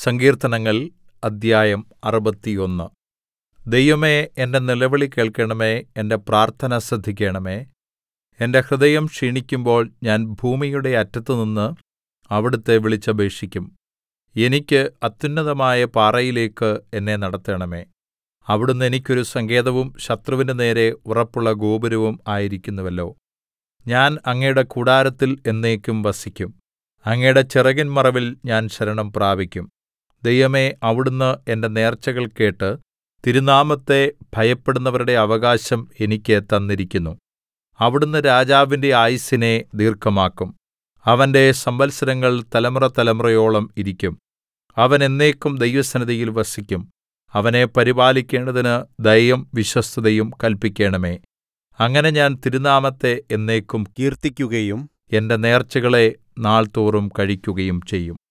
സങ്കീർത്തനങ്ങൾ അദ്ധ്യായം 61. ദൈവമേ, എന്റെ നിലവിളി കേൾക്കണമേ. എന്റെ പ്രാർത്ഥന ശ്രദ്ധിക്കണമേ. എന്റെ ഹൃദയം ക്ഷീണിക്കുമ്പോൾ ഞാൻ ഭൂമിയുടെ അറ്റത്തുനിന്ന് അവിടുത്തെ വിളിച്ചപേക്ഷിക്കും. എനിക്ക് അത്യുന്നതമായ പാറയിലേക്ക് എന്നെ നടത്തണമേ. അവിടുന്ന് എനിക്കൊരു സങ്കേതവും ശത്രുവിന്റെ നേരെ ഉറപ്പുള്ള ഗോപുരവും ആയിരിക്കുന്നുവല്ലോ. ഞാൻ അങ്ങയുടെ കൂടാരത്തിൽ എന്നേക്കും വസിക്കും. അങ്ങയുടെ ചിറകിൻ മറവിൽ ഞാൻ ശരണം പ്രാപിക്കും. ദൈവമേ, അവിടുന്ന് എന്റെ നേർച്ചകൾ കേട്ട് തിരുനാമത്തെ ഭയപ്പെടുന്നവരുടെ അവകാശം എനിക്ക് തന്നിരിക്കുന്നു. അവിടുന്ന് രാജാവിന്റെ ആയുസ്സിനെ ദീർഘമാക്കും. അവന്റെ സംവത്സരങ്ങൾ തലമുറതലമുറയോളം ഇരിക്കും. അവൻ എന്നേക്കും ദൈവസന്നിധിയിൽ വസിക്കും. അവനെ പരിപാലിക്കേണ്ടതിന് ദയയും വിശ്വസ്തതയും കല്പിക്കണമേ. അങ്ങനെ ഞാൻ തിരുനാമത്തെ എന്നേക്കും കീർത്തിക്കുകയും എന്റെ നേർച്ചകളെ നാൾതോറും കഴിക്കുകയും ചെയ്യും.